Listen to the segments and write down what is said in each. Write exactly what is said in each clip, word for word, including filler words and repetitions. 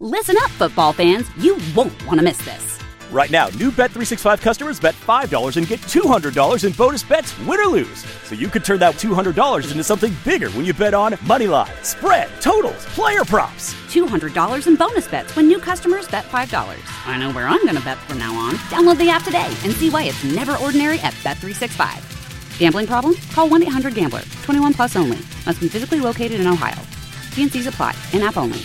Listen up, football fans. You won't want to miss this. Right now, new Bet three sixty-five customers bet five dollars and get two hundred dollars in bonus bets, win or lose. So you could turn that two hundred dollars into something bigger when you bet on money line, spread, totals, player props. two hundred dollars in bonus bets when new customers bet five dollars. I know where I'm going to bet from now on. Download the app today and see why it's never ordinary at Bet three sixty-five. Gambling problem? Call one eight hundred gambler. twenty-one plus only. Must be physically located in Ohio. T and C's apply. In-app only.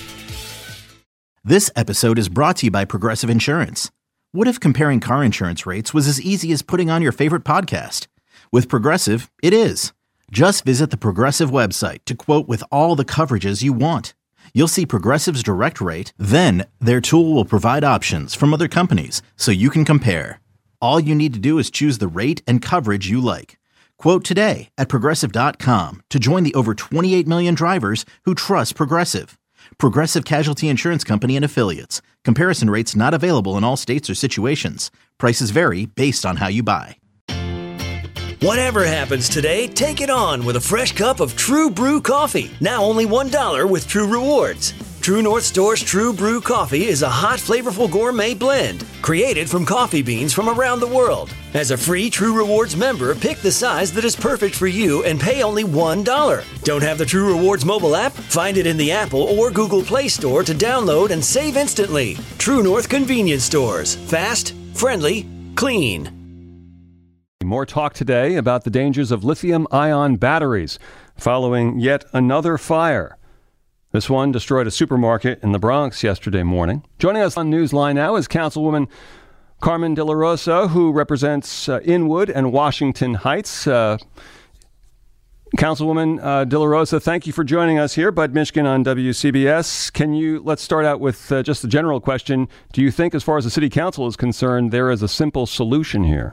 This episode is brought to you by Progressive Insurance. What if comparing car insurance rates was as easy as putting on your favorite podcast? With Progressive, it is. Just visit the Progressive website to quote with all the coverages you want. You'll see Progressive's direct rate, then their tool will provide options from other companies so you can compare. All you need to do is choose the rate and coverage you like. Quote today at Progressive dot com to join the over twenty-eight million drivers who trust Progressive. Progressive Casualty Insurance Company and Affiliates. Comparison rates not available in all states or situations. Prices vary based on how you buy. Whatever happens today, take it on with a fresh cup of True Brew coffee. Now only one dollar with True Rewards. True North Store's True Brew coffee is a hot, flavorful gourmet blend created from coffee beans from around the world. As a free True Rewards member, pick the size that is perfect for you and pay only one dollar. Don't have the True Rewards mobile app? Find it in the Apple or Google Play Store to download and save instantly. True North Convenience Stores. Fast, friendly, clean. More talk today about the dangers of lithium-ion batteries following yet another fire. This one destroyed a supermarket in the Bronx yesterday morning. Joining us on Newsline now is Councilwoman Carmen De La Rosa, who represents uh, Inwood and Washington Heights. Uh, Councilwoman uh, De La Rosa, thank you for joining us here. Bud Mishkin on W C B S. Can you, let's start out with uh, just a general question. Do you think, as far as the city council is concerned, there is a simple solution here?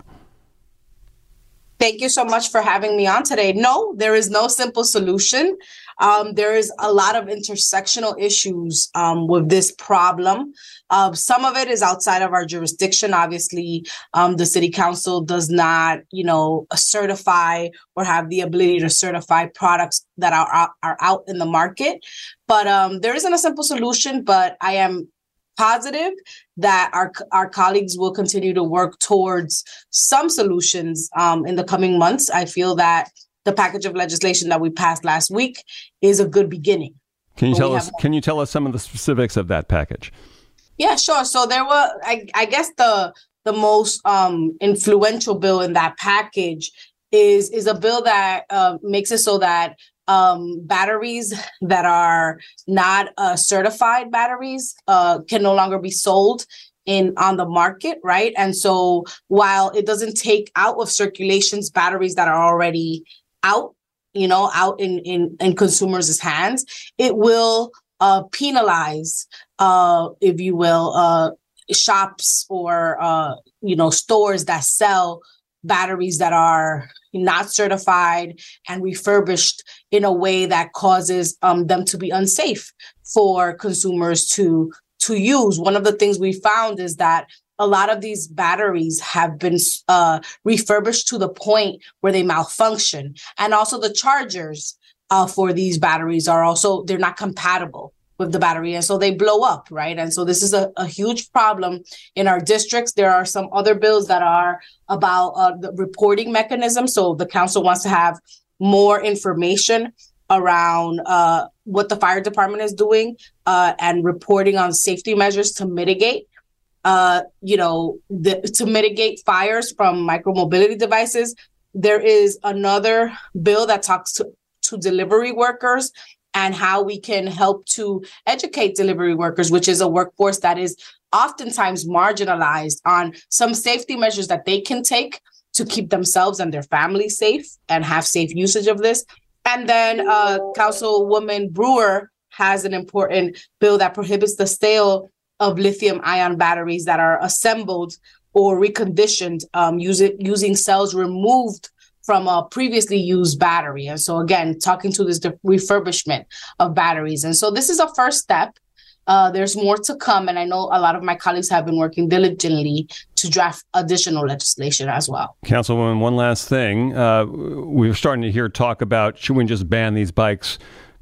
Thank you so much for having me on today. No, there is no simple solution. Um, there is a lot of intersectional issues um, with this problem. Uh, some of it is outside of our jurisdiction. Obviously, um, the city council does not, you know, certify or have the ability to certify products that are out, are out in the market. But um, there isn't a simple solution, but I am positive that our our colleagues will continue to work towards some solutions um, in the coming months. I feel that the package of legislation that we passed last week is a good beginning. Can you tell us? Can you tell us some of the specifics of that package? Yeah, sure. So there were, I, I guess, the the most um, influential bill in that package is is a bill that uh, makes it so that Um, batteries that are not uh, certified batteries uh, can no longer be sold in on the market, right? And so while it doesn't take out of circulations batteries that are already out, you know, out in in, in consumers' hands, it will uh, penalize, uh, if you will, uh, shops or uh, you know stores that sell batteries that are not certified and refurbished in a way that causes um, them to be unsafe for consumers to to use. One of the things we found is that a lot of these batteries have been uh, refurbished to the point where they malfunction. And also the chargers uh, for these batteries are also, they're not compatible with the battery. And so they blow up, right? And so this is a, a huge problem in our districts. There are some other bills that are about uh, the reporting mechanism. So the council wants to have more information around uh, what the fire department is doing uh, and reporting on safety measures to mitigate, uh, you know, the, to mitigate fires from micromobility devices. There is another bill that talks to, to delivery workers and how we can help to educate delivery workers, which is a workforce that is oftentimes marginalized, on some safety measures that they can take to keep themselves and their families safe and have safe usage of this. And then uh, Councilwoman Brewer has an important bill that prohibits the sale of lithium-ion batteries that are assembled or reconditioned um, using, using cells removed from a previously used battery. And so again, talking to this refurbishment of batteries. And so this is a first step. Uh, there's more to come. And I know a lot of my colleagues have been working diligently to draft additional legislation as well. Councilwoman, one last thing. Uh, we're starting to hear talk about, should we just ban these bikes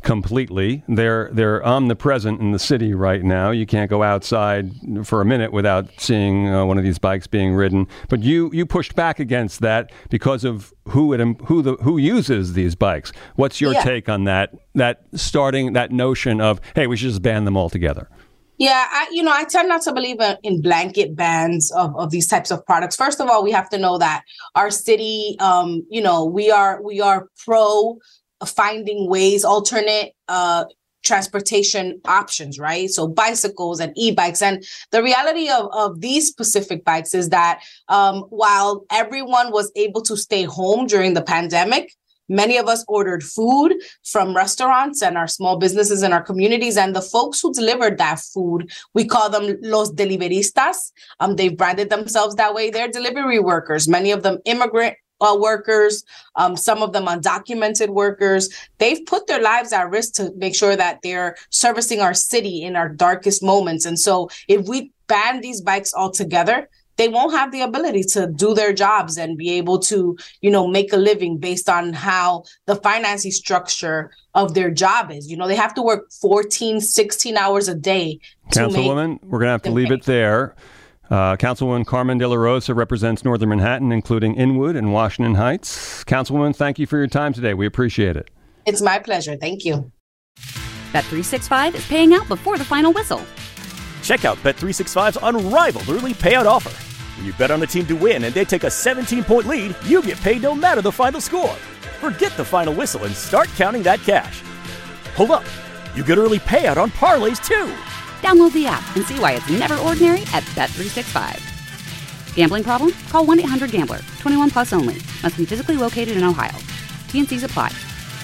completely. They're they're omnipresent in the city right now. You can't go outside for a minute without seeing uh, one of these bikes being ridden. But you you pushed back against that because of who it who the who uses these bikes. What's your Yeah. take on that? That starting that notion of, hey, we should just ban them altogether. Yeah, I, you know, I tend not to believe in, in blanket bans of, of these types of products. First of all, we have to know that our city, um, you know, we are we are pro finding ways, alternate uh, transportation options, right? So bicycles and e-bikes. And the reality of, of these specific bikes is that um, while everyone was able to stay home during the pandemic, many of us ordered food from restaurants and our small businesses in our communities. And the folks who delivered that food, we call them los deliveristas. Um, they've branded themselves that way. They're delivery workers, many of them immigrant uh, workers, um, some of them undocumented workers. They've put their lives at risk to make sure that they're servicing our city in our darkest moments. And so if we ban these bikes altogether, they won't have the ability to do their jobs and be able to, you know, make a living based on how the financing structure of their job is. You know, they have to work fourteen, sixteen hours a day. Councilwoman, we're going to have to leave it there. Uh, Councilwoman Carmen De La Rosa represents Northern Manhattan, including Inwood and Washington Heights. Councilwoman, thank you for your time today. We appreciate it. It's my pleasure. Thank you. Bet three sixty-five is paying out before the final whistle. Check out Bet three sixty-five's unrivaled early payout offer. When you bet on a team to win and they take a seventeen-point lead, you get paid no matter the final score. Forget the final whistle and start counting that cash. Hold up. You get early payout on parlays, too. Download the app and see why it's never ordinary at Bet three sixty-five. Gambling problem? Call one eight hundred gambler. twenty-one plus only. Must be physically located in Ohio. T and C's apply.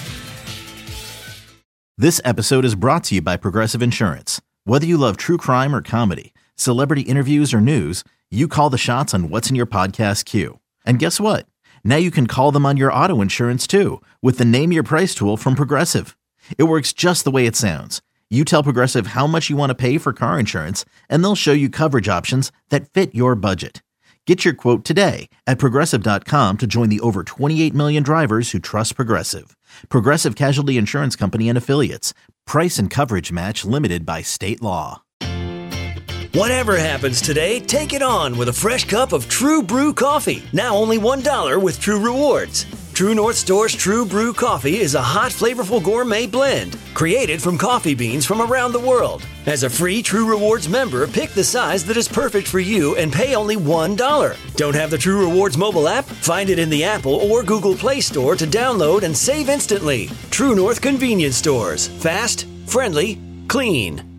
This episode is brought to you by Progressive Insurance. Whether you love true crime or comedy, celebrity interviews or news, you call the shots on what's in your podcast queue. And guess what? Now you can call them on your auto insurance too with the Name Your Price tool from Progressive. It works just the way it sounds. You tell Progressive how much you want to pay for car insurance, and they'll show you coverage options that fit your budget. Get your quote today at Progressive dot com to join the over twenty-eight million drivers who trust Progressive. Progressive Casualty Insurance Company and Affiliates. Price and coverage match limited by state law. Whatever happens today, take it on with a fresh cup of True Brew coffee. Now only one dollar with True Rewards. True North Store's True Brew coffee is a hot, flavorful gourmet blend created from coffee beans from around the world. As a free True Rewards member, pick the size that is perfect for you and pay only one dollar. Don't have the True Rewards mobile app? Find it in the Apple or Google Play Store to download and save instantly. True North Convenience Stores. Fast, friendly, clean.